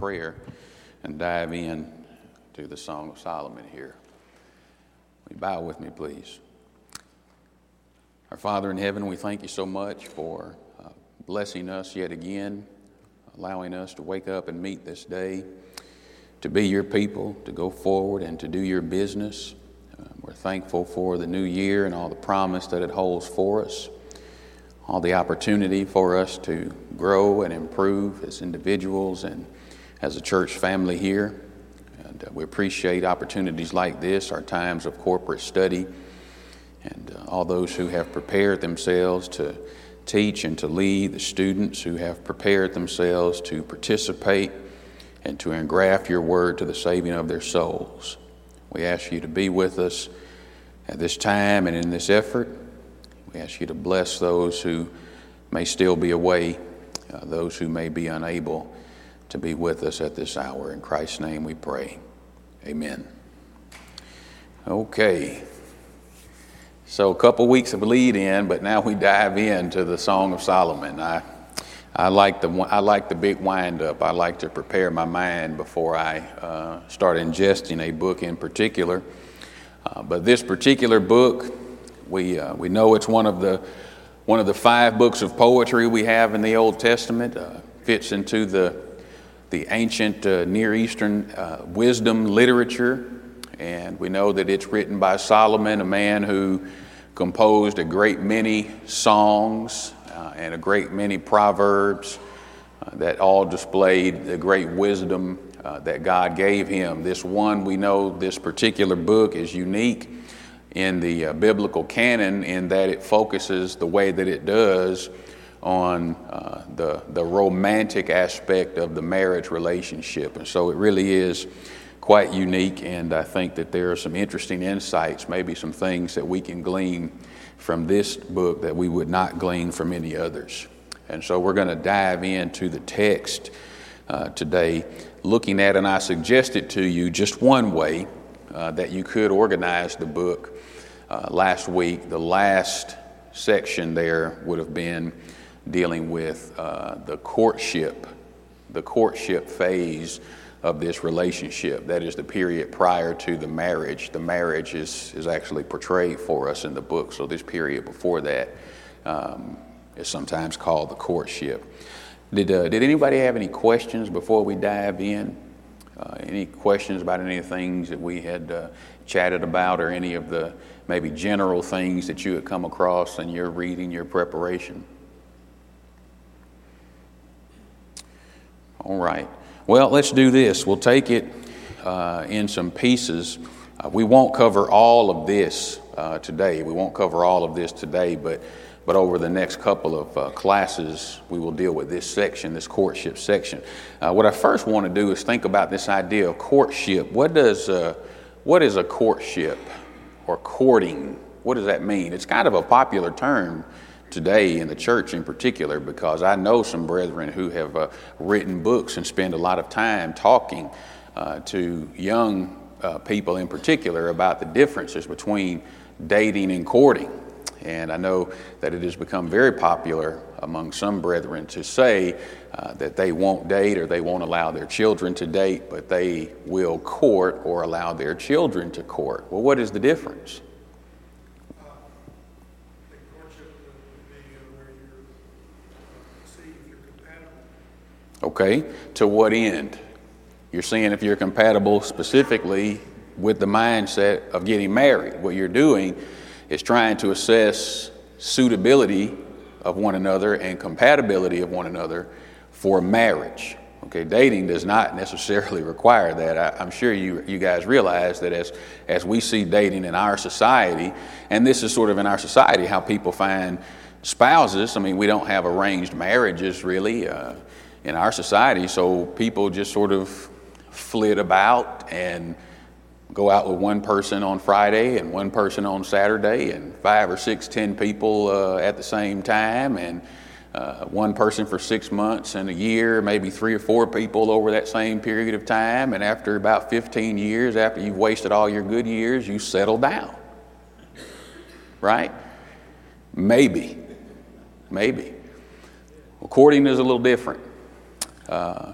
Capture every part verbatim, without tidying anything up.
prayer and dive in to the Song of Solomon here. Will you bow with me, please? Our Father in heaven, we thank you so much for uh, blessing us yet again, allowing us to wake up and meet this day, to be your people, to go forward and to do your business. Uh, we're thankful for the new year and all the promise that it holds for us, all the opportunity for us to grow and improve as individuals and as a church family here. And uh, we appreciate opportunities like this, our times of corporate study, and uh, all those who have prepared themselves to teach and to lead, the students who have prepared themselves to participate and to engraft your word to the saving of their souls. We ask you to be with us at this time and in this effort. We ask you to bless those who may still be away, uh, those who may be unable to be with us at this hour. In Christ's name we pray. Amen. Okay. So a couple weeks of lead in, but now we dive into the Song of Solomon. I I like the I like the big wind up. I like to prepare my mind before I uh, start ingesting a book in particular. Uh, but this particular book, we uh, we know it's one of the one of the five books of poetry we have in the Old Testament. Uh, fits into the the ancient uh, Near Eastern uh, wisdom literature, and we know that it's written by Solomon, a man who composed a great many songs uh, and a great many proverbs uh, that all displayed the great wisdom uh, that God gave him. This one, we know this particular book is unique in the uh, biblical canon in that it focuses the way that it does on uh, the the romantic aspect of the marriage relationship. And so it really is quite unique, and I think that there are some interesting insights, maybe some things that we can glean from this book that we would not glean from any others. And so we're going to dive into the text uh, today, looking at, and I suggested to you just one way uh, that you could organize the book. Uh, last week, the last section there would have been dealing with uh, the courtship, the courtship phase of this relationship. That is the period prior to the marriage. The marriage is, is actually portrayed for us in the book, so this period before that um, is sometimes called the courtship. Did uh, did anybody have any questions before we dive in? Uh, any questions about any of the things that we had uh, chatted about, or any of the maybe general things that you had come across in your reading, your preparation? All right. Well, let's do this. We'll take it uh, in some pieces. Uh, we won't cover all of this uh, today. We won't cover all of this today, but but over the next couple of uh, classes, we will deal with this section, this courtship section. Uh, what I first want to do is think about this idea of courtship. What does uh, what is a courtship or courting? What does that mean? It's kind of a popular term today in the church in particular, because I know some brethren who have uh, written books and spend a lot of time talking uh, to young uh, people in particular about the differences between dating and courting. And I know that it has become very popular among some brethren to say uh, that they won't date, or they won't allow their children to date, but they will court or allow their children to court. Well, what is the difference? Okay, to what end? You're seeing if you're compatible specifically with the mindset of getting married. What you're doing is trying to assess suitability of one another and compatibility of one another for marriage. Okay, dating does not necessarily require that. I, I'm sure you you guys realize that as as we see dating in our society, and this is sort of in our society how people find spouses. I mean, we don't have arranged marriages really. Uh, in our society, so people just sort of flit about and go out with one person on Friday and one person on Saturday, and five or six, ten people uh, at the same time, and uh, one person for six months and a year, maybe three or four people over that same period of time, and after about fifteen years, after you've wasted all your good years, you settle down, right? Maybe, maybe. Well, courting is a little different. Uh,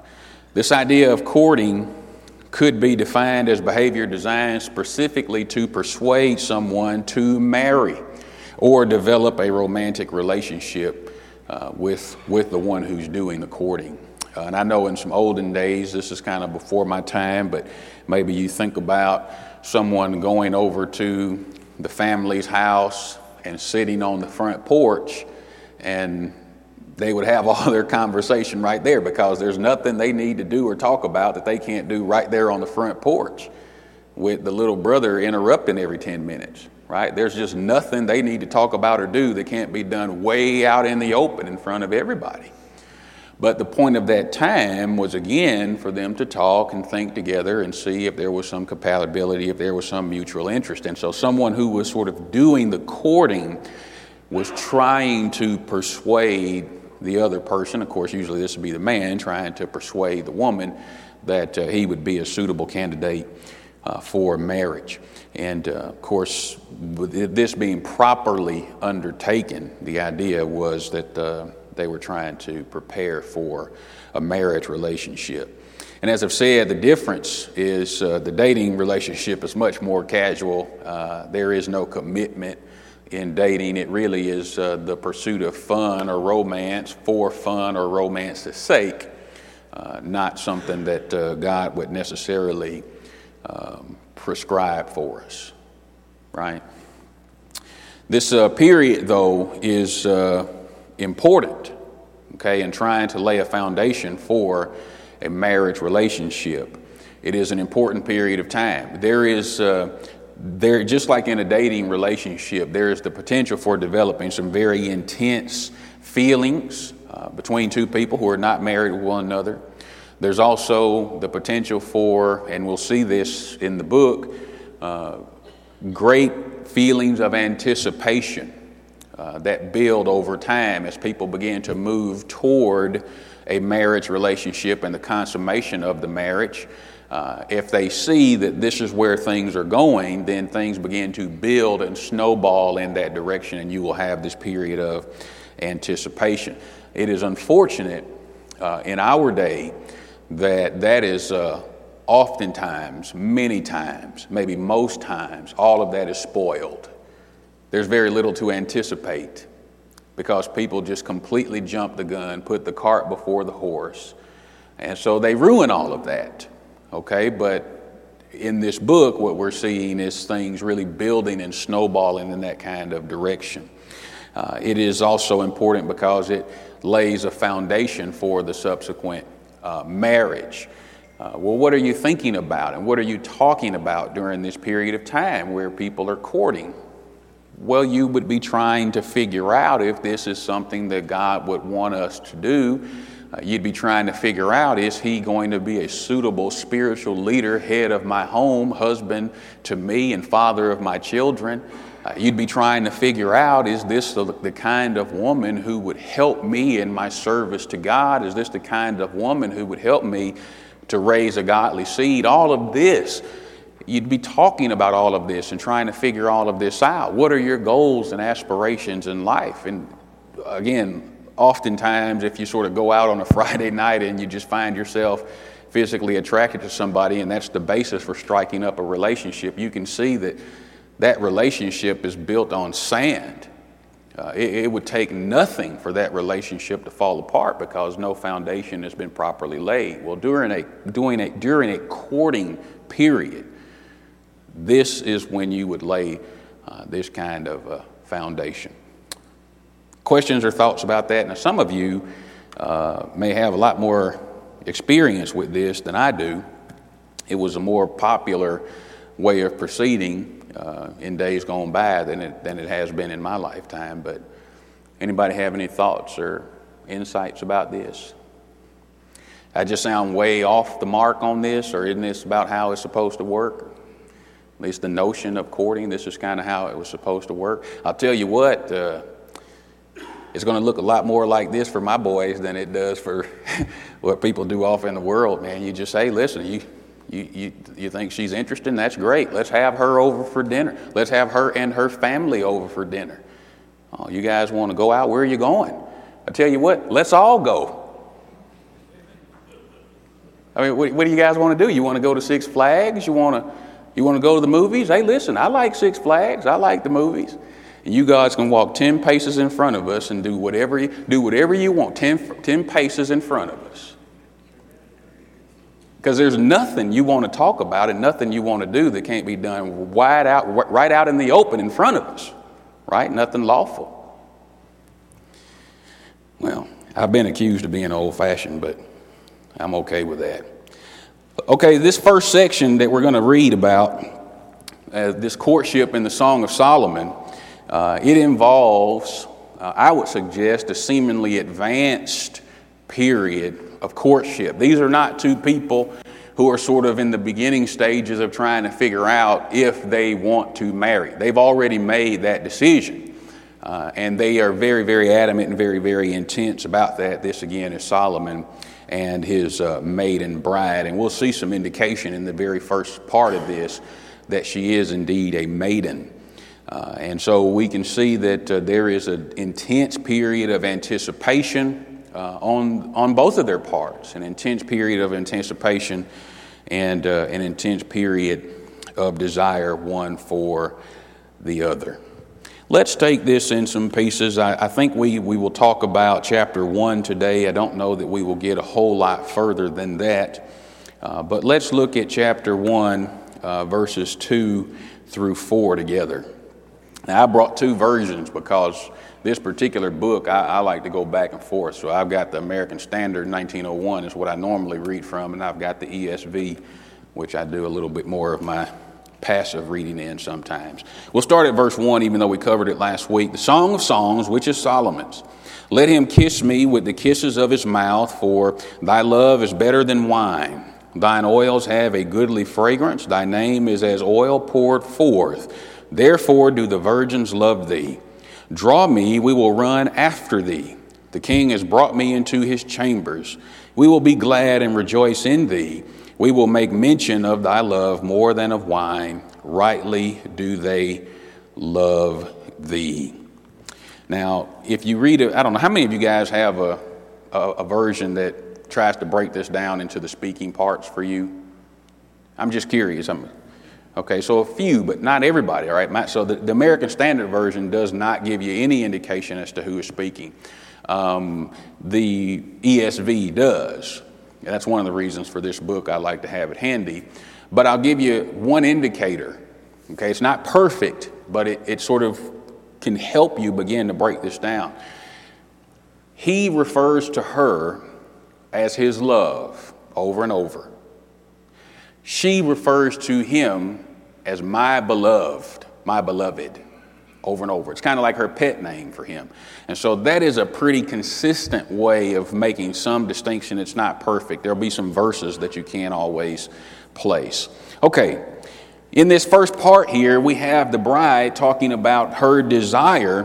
This idea of courting could be defined as behavior designed specifically to persuade someone to marry or develop a romantic relationship uh, with, with the one who's doing the courting. Uh, and I know in some olden days, this is kind of before my time, but maybe you think about someone going over to the family's house and sitting on the front porch, and they would have all their conversation right there because there's nothing they need to do or talk about that they can't do right there on the front porch with the little brother interrupting every ten minutes, right? There's just nothing they need to talk about or do that can't be done way out in the open in front of everybody. But the point of that time was, again, for them to talk and think together and see if there was some compatibility, if there was some mutual interest. And so someone who was sort of doing the courting was trying to persuade the other person, of course, usually this would be the man, trying to persuade the woman that uh, he would be a suitable candidate uh, for marriage. And, uh, of course, with this being properly undertaken, the idea was that uh, they were trying to prepare for a marriage relationship. And as I've said, the difference is uh, the dating relationship is much more casual. Uh, there is no commitment in dating. It really is uh, the pursuit of fun or romance for fun or romance's sake, uh, not something that uh, God would necessarily um, prescribe for us, right? This uh, period, though, is uh, important, okay, in trying to lay a foundation for a marriage relationship. It is an important period of time. There is uh, There, just like in a dating relationship, there is the potential for developing some very intense feelings uh, between two people who are not married to one another. There's also the potential for, and we'll see this in the book, uh, great feelings of anticipation uh, that build over time as people begin to move toward a marriage relationship and the consummation of the marriage. Uh, if they see that this is where things are going, then things begin to build and snowball in that direction, and you will have this period of anticipation. It is unfortunate uh, in our day that that is uh, oftentimes, many times, maybe most times, all of that is spoiled. There's very little to anticipate because people just completely jump the gun, put the cart before the horse, and so they ruin all of that. Okay, but in this book, what we're seeing is things really building and snowballing in that kind of direction. Uh, it is also important because it lays a foundation for the subsequent uh, marriage. Uh, well, what are you thinking about and what are you talking about during this period of time where people are courting? Well, you would be trying to figure out if this is something that God would want us to do. Uh, you'd be trying to figure out, is he going to be a suitable spiritual leader, head of my home, husband to me, and father of my children? Uh, you'd be trying to figure out, is this the, the kind of woman who would help me in my service to God? Is this the kind of woman who would help me to raise a godly seed? All of this, you'd be talking about all of this and trying to figure all of this out. What are your goals and aspirations in life? And again, oftentimes, if you sort of go out on a Friday night and you just find yourself physically attracted to somebody, and that's the basis for striking up a relationship, you can see that that relationship is built on sand. Uh, it, it would take nothing for that relationship to fall apart because no foundation has been properly laid. Well, during a, during a, during a courting period, this is when you would lay uh, this kind of uh, foundation. Questions or thoughts about that? Now, some of you uh, may have a lot more experience with this than I do. It was a more popular way of proceeding uh, in days gone by than it, than it has been in my lifetime. But anybody have any thoughts or insights about this? I just sound way off the mark on this, or isn't this about how it's supposed to work? At least the notion of courting, this is kind of how it was supposed to work. I'll tell you what, uh, it's going to look a lot more like this for my boys than it does for what people do off in the world, man. You just say, listen, you, you, you, you think she's interesting? That's great. Let's have her over for dinner. Let's have her and her family over for dinner. Oh, you guys want to go out? Where are you going? I tell you what, let's all go. I mean, what, what do you guys want to do? You want to go to Six Flags? You want to you want to go to the movies? Hey, listen, I like Six Flags. I like the movies. And you guys can walk ten paces in front of us and do whatever you, do whatever you want, ten, ten paces in front of us. Because there's nothing you want to talk about and nothing you want to do that can't be done wide out, right out in the open in front of us, right? Nothing lawful. Well, I've been accused of being old-fashioned, but I'm okay with that. Okay, this first section that we're going to read about, uh, this courtship in the Song of Solomon, uh, it involves, uh, I would suggest, a seemingly advanced period of courtship. These are not two people who are sort of in the beginning stages of trying to figure out if they want to marry. They've already made that decision. Uh, and they are very, very adamant and very, very intense about that. This, again, is Solomon and his uh, maiden bride. And we'll see some indication in the very first part of this that she is indeed a maiden. Uh, and so we can see that uh, there is an intense period of anticipation Uh, on on both of their parts, an intense period of anticipation and uh, an intense period of desire one for the other. Let's take this in some pieces. I, I think we, we will talk about chapter one today. I don't know that we will get a whole lot further than that, uh, but let's look at chapter one, uh, verses two through four together. Now, I brought two versions because this particular book, I, I like to go back and forth. So I've got the American Standard nineteen oh one is what I normally read from, and I've got the E S V, which I do a little bit more of my passive reading in sometimes. We'll start at verse one, even though we covered it last week. The Song of Songs, which is Solomon's. Let him kiss me with the kisses of his mouth, for thy love is better than wine. Thine oils have a goodly fragrance. Thy name is as oil poured forth. Therefore do the virgins love thee. Draw me, we will run after thee. The king has brought me into his chambers. We will be glad and rejoice in thee. We will make mention of thy love more than of wine. Rightly do they love thee. Now, if you read it, I don't know, how many of you guys have a, a, a version that tries to break this down into the speaking parts for you? I'm just curious. I'm Okay, so a few, but not everybody, all right? So the, the American Standard Version does not give you any indication as to who is speaking. Um, the E S V does. And that's one of the reasons for this book. I like to have it handy. But I'll give you one indicator. Okay, it's not perfect, but it, it sort of can help you begin to break this down. He refers to her as his love over and over. She refers to him as my beloved, my beloved, over and over. It's kind of like her pet name for him. And so that is a pretty consistent way of making some distinction. It's not perfect. There'll be some verses that you can't always place. Okay, in this first part here, we have the bride talking about her desire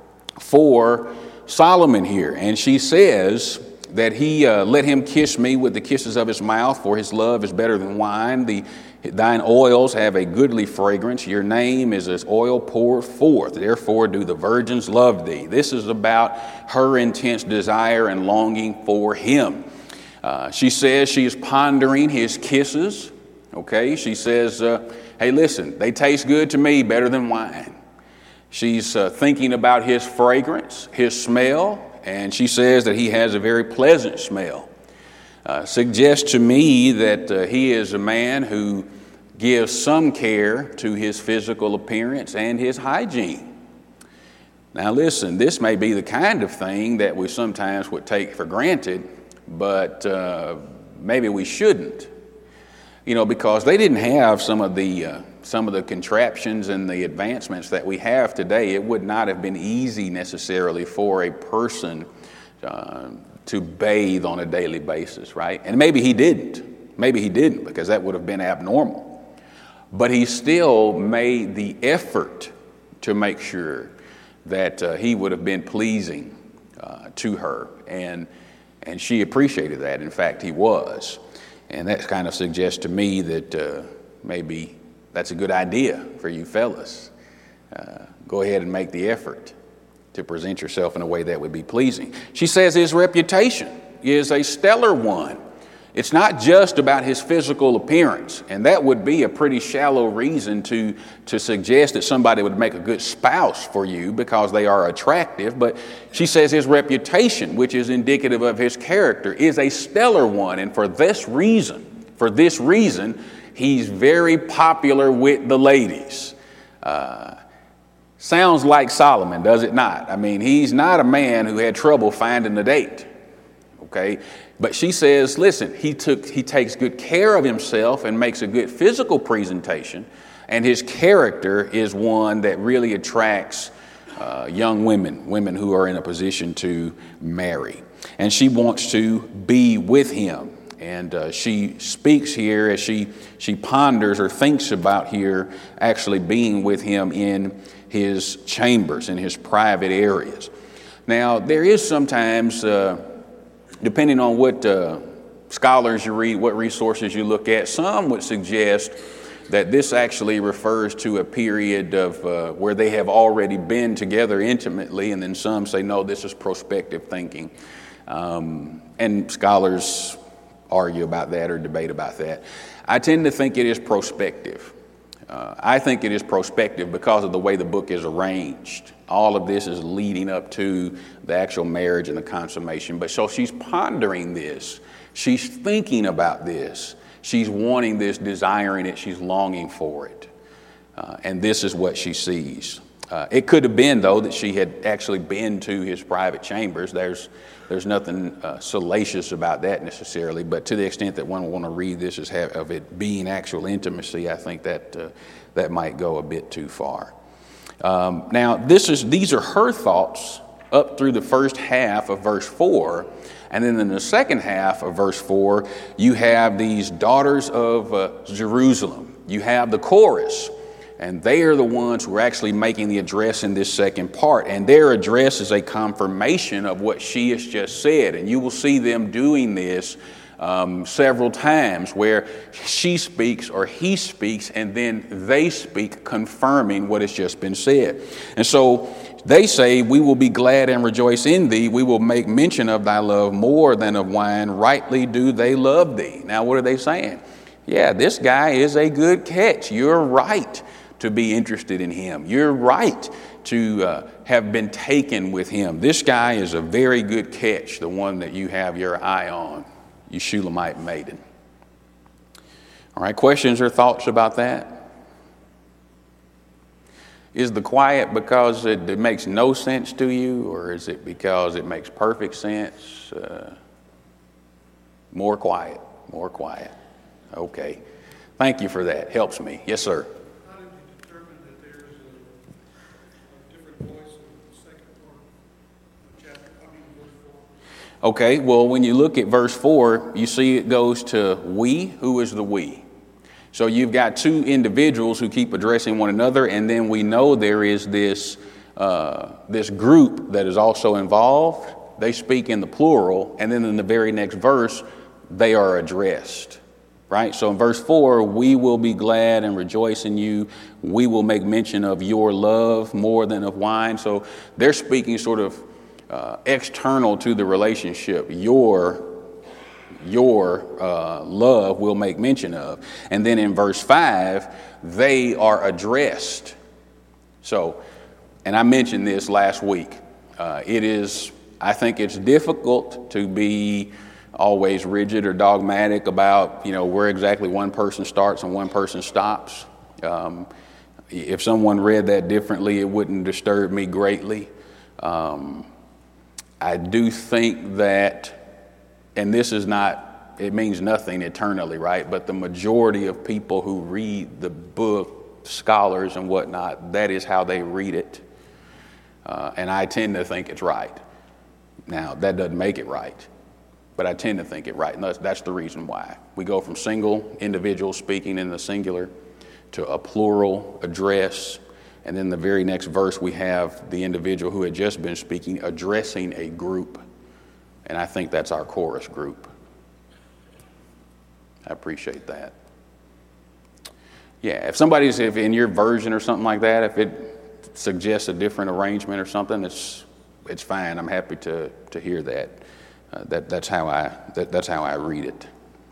for Solomon here. And she says that he uh, let him kiss me with the kisses of his mouth, for his love is better than wine. The, thine oils have a goodly fragrance. Your name is as oil poured forth. Therefore do the virgins love thee. This is about her intense desire and longing for him. Uh, she says she is pondering his kisses. Okay, she says, uh, hey, listen, they taste good to me better than wine. She's uh, thinking about his fragrance, his smell. And she says that he has a very pleasant smell. Uh, suggests to me that uh, he is a man who gives some care to his physical appearance and his hygiene. Now listen, this may be the kind of thing that we sometimes would take for granted, but uh, maybe we shouldn't. You know, because they didn't have some of the uh, some of the contraptions and the advancements that we have today. It would not have been easy necessarily for a person uh, to bathe on a daily basis, right? And maybe he didn't. Maybe he didn't, because that would have been abnormal. But he still made the effort to make sure that uh, he would have been pleasing uh, to her, and and she appreciated that. In fact, he was. And that kind of suggests to me that uh, maybe that's a good idea for you fellas. Uh, go ahead and make the effort to present yourself in a way that would be pleasing. She says his reputation is a stellar one. It's not just about his physical appearance, and that would be a pretty shallow reason to, to suggest that somebody would make a good spouse for you because they are attractive. But she says his reputation, which is indicative of his character, is a stellar one. And for this reason, for this reason, he's very popular with the ladies. Uh, sounds like Solomon, does it not? I mean, he's not a man who had trouble finding a date. Okay, but she says, listen, he took he takes good care of himself and makes a good physical presentation, and his character is one that really attracts uh, young women, women who are in a position to marry. And she wants to be with him. And uh, she speaks here as she she ponders or thinks about here actually being with him in his chambers, in his private areas. Now, there is sometimes... Uh, Depending on what uh, scholars you read, what resources you look at, some would suggest that this actually refers to a period of uh, where they have already been together intimately, and then some say, no, this is prospective thinking. Um, and scholars argue about that or debate about that. I tend to think it is prospective. Uh, I think it is prospective because of the way the book is arranged. All of this is leading up to the actual marriage and the consummation. But so she's pondering this. She's thinking about this. She's wanting this, desiring it. She's longing for it. Uh, and this is what she sees. Uh, it could have been, though, that she had actually been to his private chambers. There's there's nothing uh, salacious about that necessarily, but to the extent that one will want to read this as have, of it being actual intimacy, I think that uh, that might go a bit too far. Um, now, this is these are her thoughts up through the first half of verse four, and then in the second half of verse four, you have these daughters of uh, Jerusalem. You have the chorus. And they are the ones who are actually making the address in this second part. And their address is a confirmation of what she has just said. And you will see them doing this um, several times where she speaks or he speaks and then they speak confirming what has just been said. And so they say, we will be glad and rejoice in thee. We will make mention of thy love more than of wine. Rightly do they love thee. Now, what are they saying? Yeah, this guy is a good catch. You're right to be interested in him. You're right to uh, have been taken with him. This guy is a very good catch, the one that you have your eye on, you Shulamite maiden. All right, questions or thoughts about that? Is the quiet because it, it makes no sense to you, or is it because it makes perfect sense? Uh, more quiet, more quiet. Okay. Thank you for that. Helps me. Yes, sir. Okay, well, when you look at verse four, you see it goes to we. Who is the we? So you've got two individuals who keep addressing one another, and then we know there is this uh, this group that is also involved. They speak in the plural, and then in the very next verse, they are addressed, right? So in verse four, we will be glad and rejoice in you. We will make mention of your love more than of wine. So they're speaking sort of Uh, external to the relationship. Your your uh, love will make mention of. And then in verse five, they are addressed. So, and I mentioned this last week. Uh, it is, I think it's difficult to be always rigid or dogmatic about, you know, where exactly one person starts and one person stops. Um, if someone read that differently, it wouldn't disturb me greatly. Um, I do think that, and this is not, it means nothing eternally, right? But the majority of people who read the book, scholars and whatnot, that is how they read it. Uh, and I tend to think it's right. Now, that doesn't make it right, but I tend to think it right. And that's, that's the reason why. We go from single individuals speaking in the singular to a plural address. And then the very next verse, we have the individual who had just been speaking addressing a group. And I think that's our chorus group. I appreciate that. Yeah, if somebody's, if in your version or something like that, if it suggests a different arrangement or something, it's it's fine. I'm happy to to hear that. Uh, that that's how I that, that's how I read it.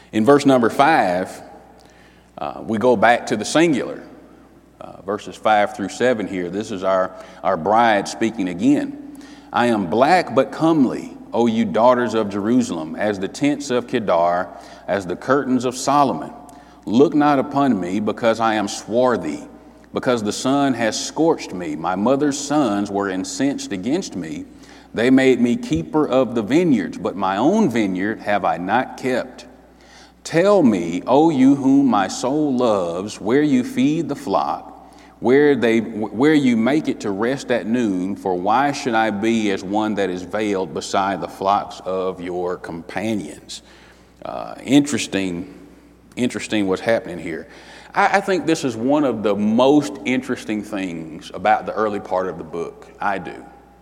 In verse number five, uh, we go back to the singular. Uh, verses five through seven here. This is our, our bride speaking again. I am black but comely, O you daughters of Jerusalem, as the tents of Kedar, as the curtains of Solomon. Look not upon me, because I am swarthy, because the sun has scorched me. My mother's sons were incensed against me. They made me keeper of the vineyards, but my own vineyard have I not kept. Tell me, O you whom my soul loves, where you feed the flock, where they where you make it to rest at noon, for why should I be as one that is veiled beside the flocks of your companions? Uh, interesting, interesting what's happening here. I, I think this is one of the most interesting things about the early part of the book. I do.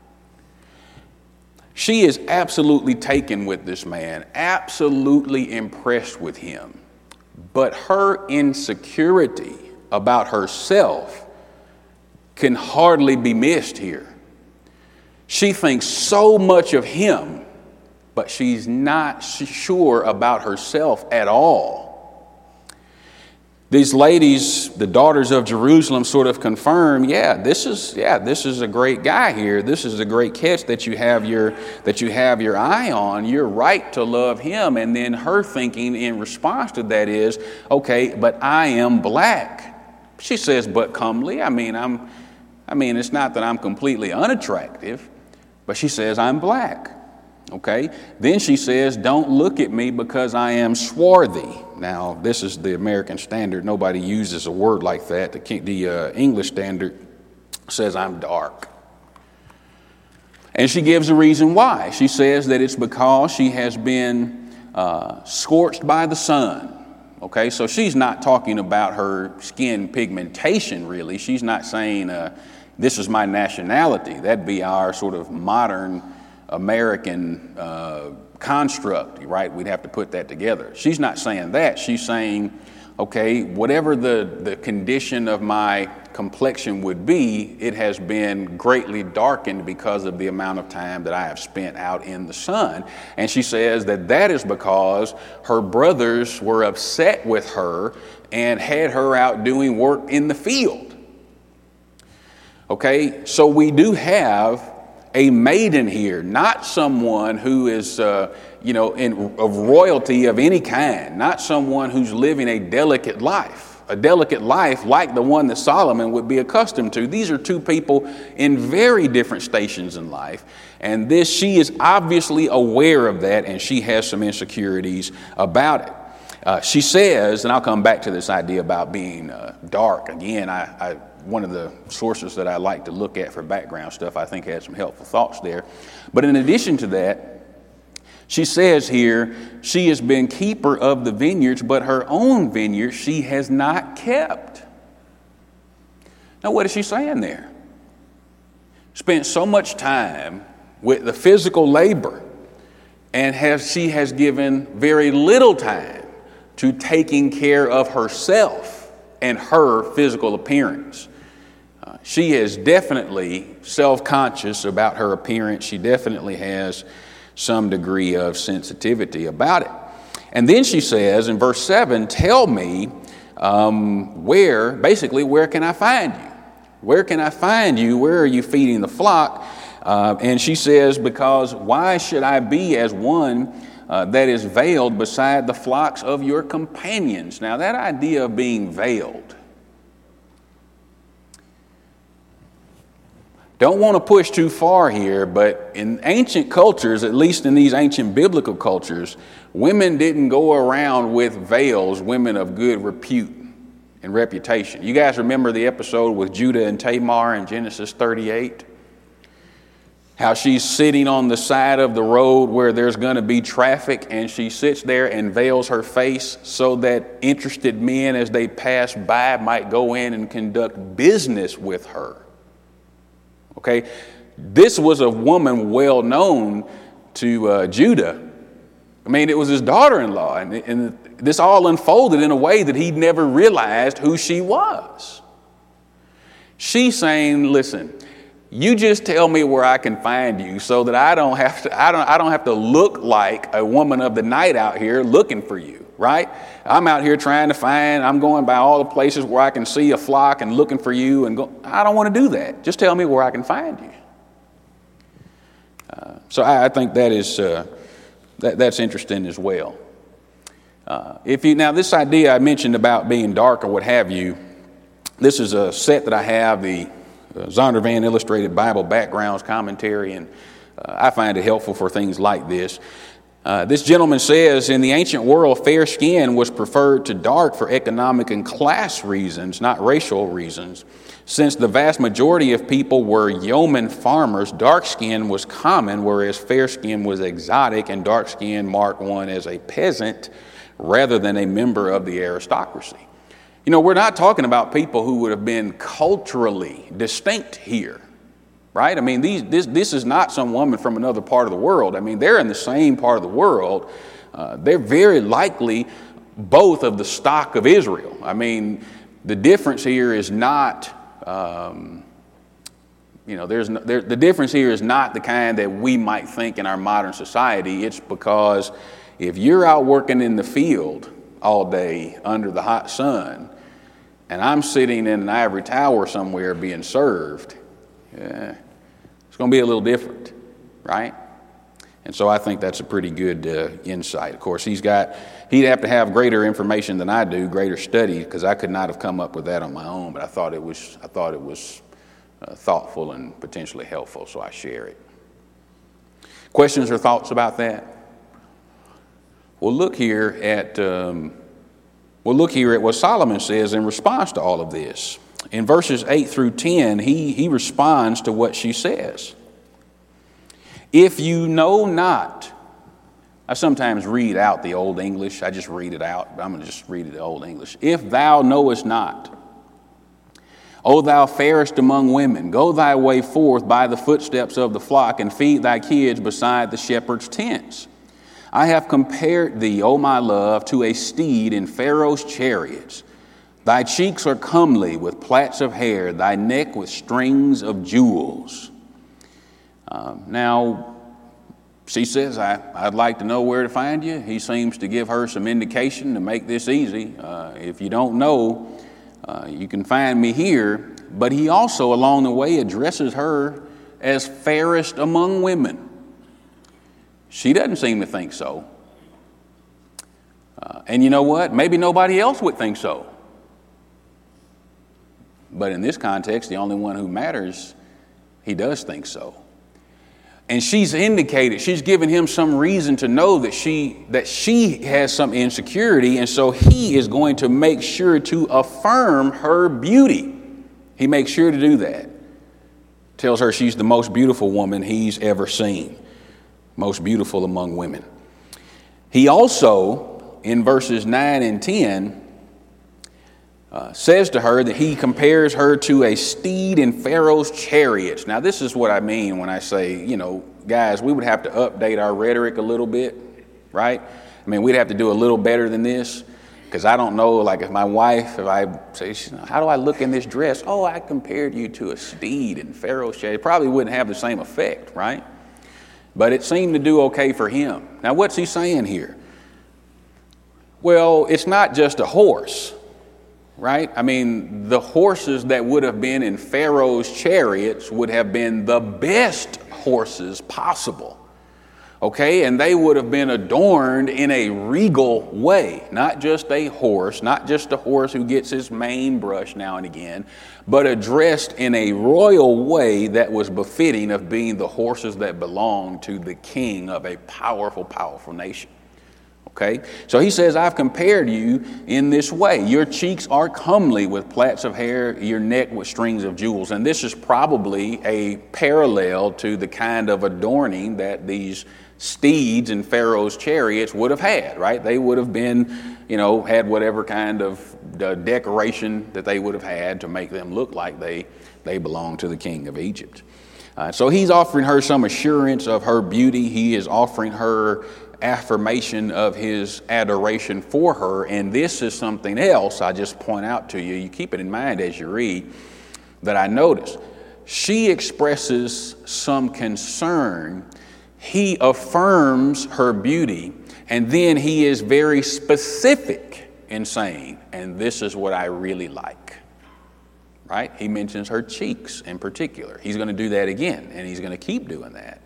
She is absolutely taken with this man, absolutely impressed with him. But her insecurity about herself can hardly be missed here. She thinks so much of him, but she's not sure about herself at all. These ladies, the daughters of Jerusalem, sort of confirm, yeah, this is yeah, this is a great guy here. This is a great catch that you have your that you have your eye on. You're right to love him. And then her thinking in response to that is, okay, but I am black. She says, but comely. I mean, I'm I mean, it's not that I'm completely unattractive, but she says I'm black. Okay. Then she says, don't look at me because I am swarthy. Now, this is the American standard. Nobody uses a word like that. The, the uh, English standard says I'm dark. And she gives a reason why. She says that it's because she has been uh, scorched by the sun. Okay, so she's not talking about her skin pigmentation, really. She's not saying uh, this is my nationality. That'd be our sort of modern American uh, construct, right? We'd have to put that together. She's not saying that. She's saying, okay, whatever the, the condition of my complexion would be, it has been greatly darkened because of the amount of time that I have spent out in the sun. And she says that that is because her brothers were upset with her and had her out doing work in the field. Okay, so we do have a maiden here, not someone who is, uh, you know, in, of royalty of any kind, not someone who's living a delicate life, a delicate life like the one that Solomon would be accustomed to. These are two people in very different stations in life, and this, she is obviously aware of that, and she has some insecurities about it. Uh, she says, and I'll come back to this idea about being uh, dark again. I, I One of the sources that I like to look at for background stuff, I think had some helpful thoughts there. But in addition to that, she says here, she has been keeper of the vineyards, but her own vineyard she has not kept. Now, what is she saying there? Spent so much time with the physical labor, and has, she has given very little time to taking care of herself and her physical appearance. Uh, she is definitely self-conscious about her appearance. She definitely has some degree of sensitivity about it. And then she says in verse seven, tell me um, where, basically, where can I find you? Where can I find you? Where are you feeding the flock? Uh, and she says, because why should I be as one Uh, that is veiled beside the flocks of your companions? Now, that idea of being veiled, don't want to push too far here, but in ancient cultures, at least in these ancient biblical cultures, women didn't go around with veils, women of good repute and reputation. You guys remember the episode with Judah and Tamar in Genesis thirty-eight? How she's sitting on the side of the road where there's going to be traffic, and she sits there and veils her face so that interested men as they pass by might go in and conduct business with her. Okay, this was a woman well known to uh, Judah. I mean, it was his daughter-in-law, and, and this all unfolded in a way that he'd never realized who she was. She's saying, listen, you just tell me where I can find you so that I don't have to I don't I don't have to look like a woman of the night out here looking for you. right? I'm out here trying to find, I'm going by all the places where I can see a flock and looking for you and go, I don't want to do that. Just tell me where I can find you. Uh, so I, I think that is, uh, that, that's interesting as well. Uh, if you, now this idea I mentioned about being dark or what have you, this is a set that I have, the uh, Zondervan Illustrated Bible Backgrounds Commentary, and uh, I find it helpful for things like this. Uh, this gentleman says, in the ancient world, fair skin was preferred to dark for economic and class reasons, not racial reasons. Since the vast majority of people were yeoman farmers, dark skin was common, whereas fair skin was exotic, and dark skin marked one as a peasant rather than a member of the aristocracy. You know, we're not talking about people who would have been culturally distinct here. Right? I mean, these, this, this is not some woman from another part of the world. I mean, they're in the same part of the world. Uh, they're very likely both of the stock of Israel. I mean, the difference here is not, um, you know, there's no, there, the difference here is not the kind that we might think in our modern society. It's because if you're out working in the field all day under the hot sun, and I'm sitting in an ivory tower somewhere being served, yeah, it's going to be a little different, right? And so I think that's a pretty good uh, insight. Of course, he's got, he'd have to have greater information than I do, greater study, because I could not have come up with that on my own. But I thought it was, I thought it was uh, thoughtful and potentially helpful, so I share it. Questions or thoughts about that? We'll look here at, um, we'll look here at what Solomon says in response to all of this. In verses eight through ten, he, he responds to what she says. If you know not, I sometimes read out the Old English. I just read it out, but I'm going to just read it the Old English. If thou knowest not, O thou fairest among women, go thy way forth by the footsteps of the flock and feed thy kids beside the shepherd's tents. I have compared thee, O my love, to a steed in Pharaoh's chariots. Thy cheeks are comely with plaits of hair, thy neck with strings of jewels. Um, now, she says, I, I'd like to know where to find you. He seems to give her some indication to make this easy. Uh, if you don't know, uh, you can find me here. But he also, along the way, addresses her as fairest among women. She doesn't seem to think so. Uh, and you know what? Maybe nobody else would think so. But in this context, the only one who matters, he does think so. And she's indicated, she's given him some reason to know that she that she has some insecurity, and so he is going to make sure to affirm her beauty. He makes sure to do that. Tells her she's the most beautiful woman he's ever seen. Most beautiful among women. He also, in verses nine and ten, Uh, says to her that he compares her to a steed in Pharaoh's chariots. Now, this is what I mean when I say, you know, guys, we would have to update our rhetoric a little bit, right? I mean, we'd have to do a little better than this, because I don't know, like if my wife, if I say, how do I look in this dress? Oh, I compared you to a steed in Pharaoh's chariot. It probably wouldn't have the same effect, right? But it seemed to do okay for him. Now, what's he saying here? Well, it's not just a horse. Right? I mean, the horses that would have been in Pharaoh's chariots would have been the best horses possible. Okay? And they would have been adorned in a regal way. Not just a horse, not just a horse who gets his mane brushed now and again, but addressed in a royal way that was befitting of being the horses that belonged to the king of a powerful, powerful nation. Okay, so he says, I've compared you in this way. Your cheeks are comely with plaits of hair, your neck with strings of jewels. And this is probably a parallel to the kind of adorning that these steeds in Pharaoh's chariots would have had, right? They would have been, you know, had whatever kind of uh, decoration that they would have had to make them look like they, they belonged to the king of Egypt. Uh, so he's offering her some assurance of her beauty. He is offering her affirmation of his adoration for her. And this is something else I just point out to you. You keep it in mind as you read, that I notice. She expresses some concern. He affirms her beauty. And then he is very specific in saying, and this is what I really like, right? He mentions her cheeks in particular. He's going to do that again, and he's going to keep doing that.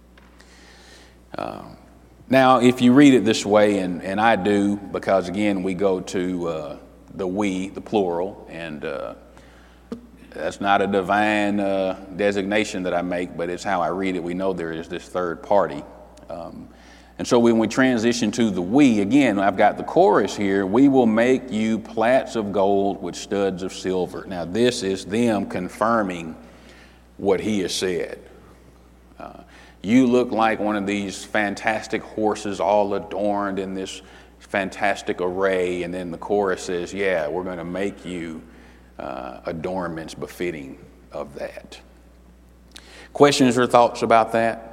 Um, now, if you read it this way, and, and I do, because again, we go to uh, the we, the plural, and uh, that's not a divine uh, designation that I make, but it's how I read it. We know there is this third party. Um, and so when we transition to the we, again, I've got the chorus here, we will make you plaits of gold with studs of silver. Now, this is them confirming what he has said. Uh, you look like one of these fantastic horses all adorned in this fantastic array. And then the chorus says, yeah, we're going to make you uh, adornments befitting of that. Questions or thoughts about that?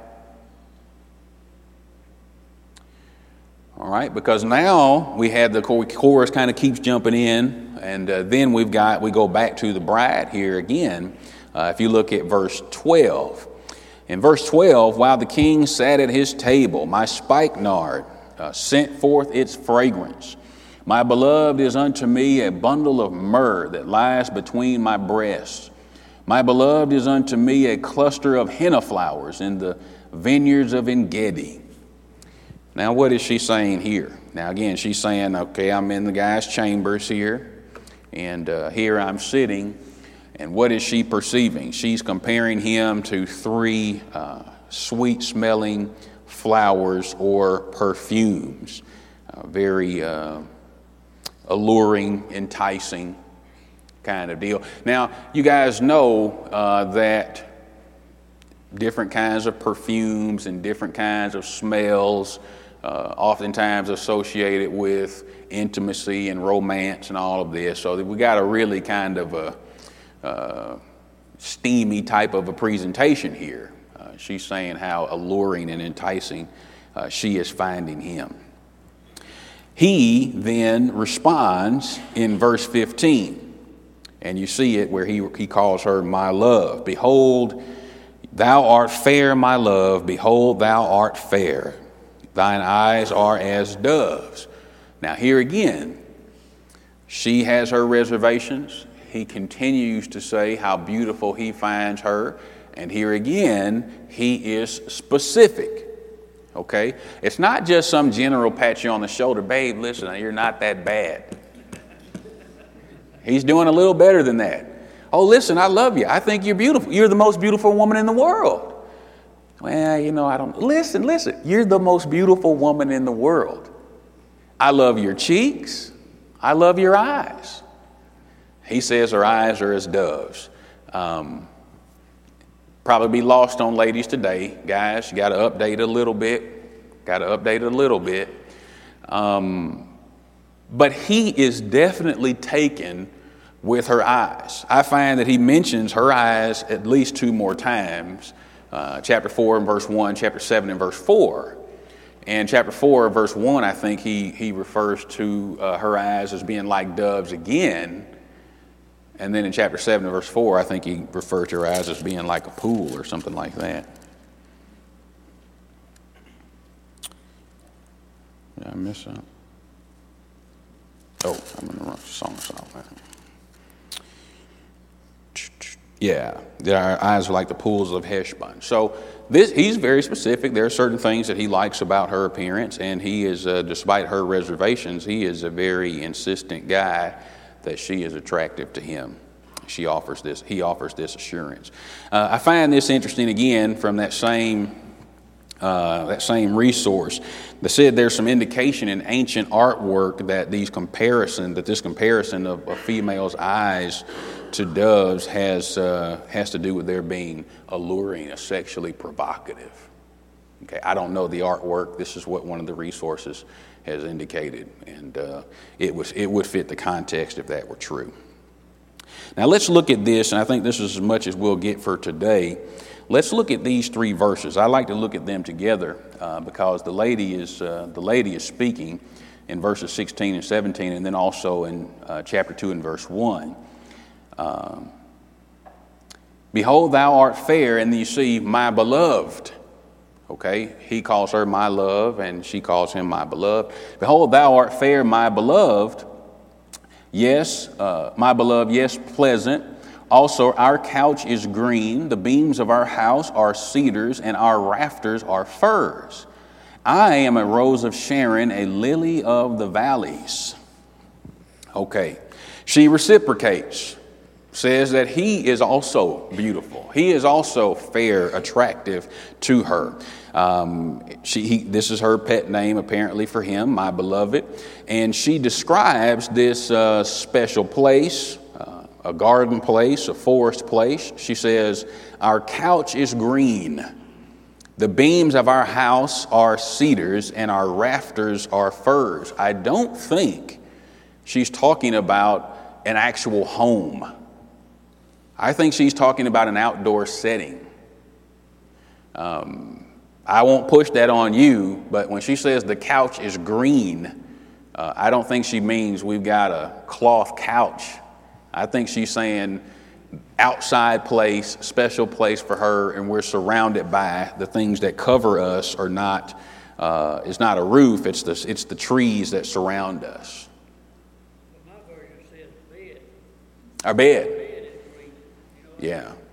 All right, because now we have the chorus kind of keeps jumping in, and uh, then we've got, we go back to the bride here again. Uh, if you look at verse twelve. In verse twelve, while the king sat at his table, my spikenard uh, sent forth its fragrance. My beloved is unto me a bundle of myrrh that lies between my breasts. My beloved is unto me a cluster of henna flowers in the vineyards of En-gedi. Now, what is she saying here? Now, again, she's saying, okay, I'm in the guy's chambers here, and uh, here I'm sitting, and what is she perceiving? She's comparing him to three uh, sweet-smelling flowers or perfumes, uh, very uh, alluring, enticing kind of deal. Now, you guys know uh, that different kinds of perfumes and different kinds of smells Uh, oftentimes associated with intimacy and romance and all of this. So that we got a really kind of a uh, steamy type of a presentation here. Uh, she's saying how alluring and enticing uh, she is finding him. He then responds in verse fifteen. And you see it where he, he calls her my love. Behold, thou art fair, my love. Behold, thou art fair. Thine eyes are as doves. Now here again, she has her reservations. He continues to say how beautiful he finds her. And here again, he is specific. Okay? It's not just some general pat you on the shoulder, babe, listen, you're not that bad. He's doing a little better than that. Oh, listen, I love you. I think you're beautiful. You're the most beautiful woman in the world. Well, you know, I don't, listen, listen, you're the most beautiful woman in the world. I love your cheeks. I love your eyes. He says her eyes are as doves. Um, probably be lost on ladies today. Guys, you got to update a little bit. Got to update a little bit. Um, but he is definitely taken with her eyes. I find that he mentions her eyes at least two more times. Uh, chapter four and verse one, chapter seven and verse four. And chapter four, verse one, I think he, he refers to uh, her eyes as being like doves again. And then in chapter seven and verse four, I think he referred to her eyes as being like a pool or something like that. Did I miss that? Oh, I'm in the wrong song. Yeah, their eyes are like the pools of Heshbon. So this, he's very specific. There are certain things that he likes about her appearance, and he is, uh, despite her reservations, he is a very insistent guy that she is attractive to him. She offers this. He offers this assurance. Uh, I find this interesting again from that same uh, that same resource. They said there's some indication in ancient artwork that these comparison that this comparison of a female's eyes to doves has uh, has to do with their being alluring, or sexually provocative. Okay, I don't know the artwork. This is what one of the resources has indicated, and uh, it was it would fit the context if that were true. Now let's look at this, and I think this is as much as we'll get for today. Let's look at these three verses. I like to look at them together uh, because the lady is uh, the lady is speaking in verses sixteen and seventeen, and then also in uh, chapter two and verse one. Um, Behold, thou art fair, and you see, my beloved. Okay, he calls her my love, and she calls him my beloved. Behold, thou art fair, my beloved. Yes, uh, my beloved, yes, pleasant. Also, our couch is green. The beams of our house are cedars, and our rafters are firs. I am a rose of Sharon, a lily of the valleys. Okay, she reciprocates, says that he is also beautiful. He is also fair, attractive to her. Um, she, he, this is her pet name, apparently, for him, my beloved. And she describes this uh, special place, uh, a garden place, a forest place. She says, our couch is green. The beams of our house are cedars, and our rafters are firs. I don't think she's talking about an actual home. I think she's talking about an outdoor setting. Um, I won't push that on you, but when she says the couch is green, uh, I don't think she means we've got a cloth couch. I think she's saying outside place, special place for her, and we're surrounded by the things that cover us are not, uh, it's not a roof, it's the, it's the trees that surround us. My version says bed. Our bed. Bed is green. You know, Yeah.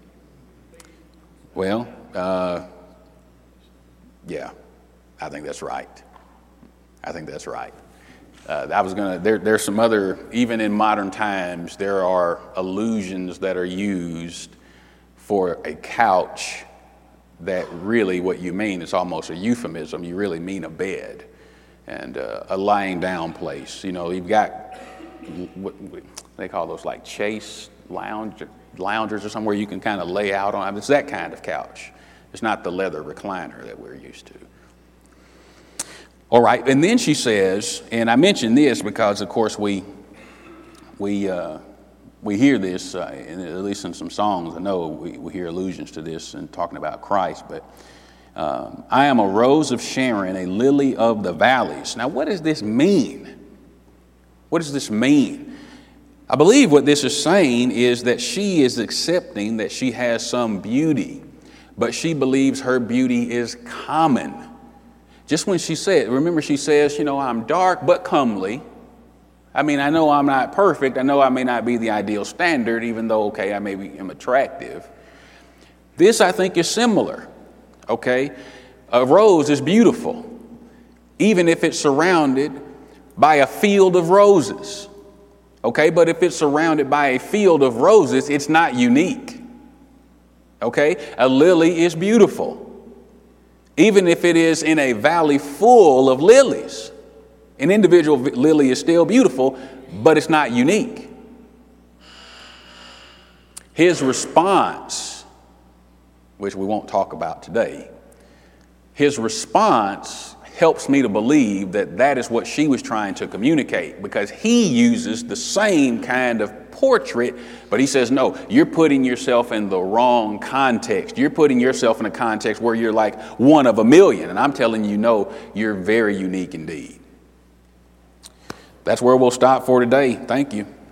Well, uh, yeah, I think that's right. I think that's right. Uh, I was gonna. There, there's some other. Even in modern times, there are allusions that are used for a couch that really, what you mean is almost a euphemism. You really mean a bed and uh, a lying down place. You know, you've got what they call those like chase lounge loungers or somewhere you can kind of lay out on. It's that kind of couch. It's not the leather recliner that we're used to. All right, and then she says, and I mention this because, of course, we we uh, we hear this, uh, in, at least in some songs. I know we, we hear allusions to this in talking about Christ, but um, I am a rose of Sharon, a lily of the valleys. Now, what does this mean? What does this mean? I believe what this is saying is that she is accepting that she has some beauty, but she believes her beauty is common. Just when she said, remember she says, you know, I'm dark but comely. I mean, I know I'm not perfect. I know I may not be the ideal standard, even though, okay, I maybe am attractive. This, I think, is similar, okay? A rose is beautiful, even if it's surrounded by a field of roses, okay? But if it's surrounded by a field of roses, it's not unique, okay? A lily is beautiful, even if it is in a valley full of lilies. An individual lily is still beautiful, but it's not unique. His response, which we won't talk about today, his response helps me to believe that that is what she was trying to communicate, because he uses the same kind of portrait, but he says, no, you're putting yourself in the wrong context. You're putting yourself in a context where you're like one of a million. And I'm telling you, no, you're very unique indeed. That's where we'll stop for today. Thank you.